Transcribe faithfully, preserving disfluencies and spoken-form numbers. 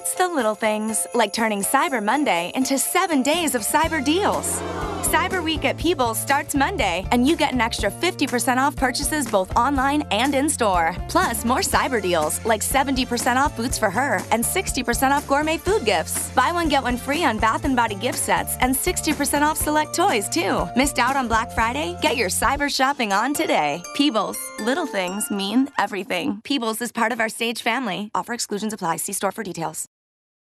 It's the little things, like turning Cyber Monday into seven days of cyber deals. Cyber Week at Peebles starts Monday, and you get an extra fifty percent off purchases both online and in-store. Plus, more cyber deals, like seventy percent off boots for her and sixty percent off gourmet food gifts. Buy one, get one free on Bath and Body gift sets and sixty percent off select toys, too. Missed out on Black Friday? Get your cyber shopping on today. Peebles. Little things mean everything. Peebles is part of our Stage family. Offer exclusions apply. See store for details.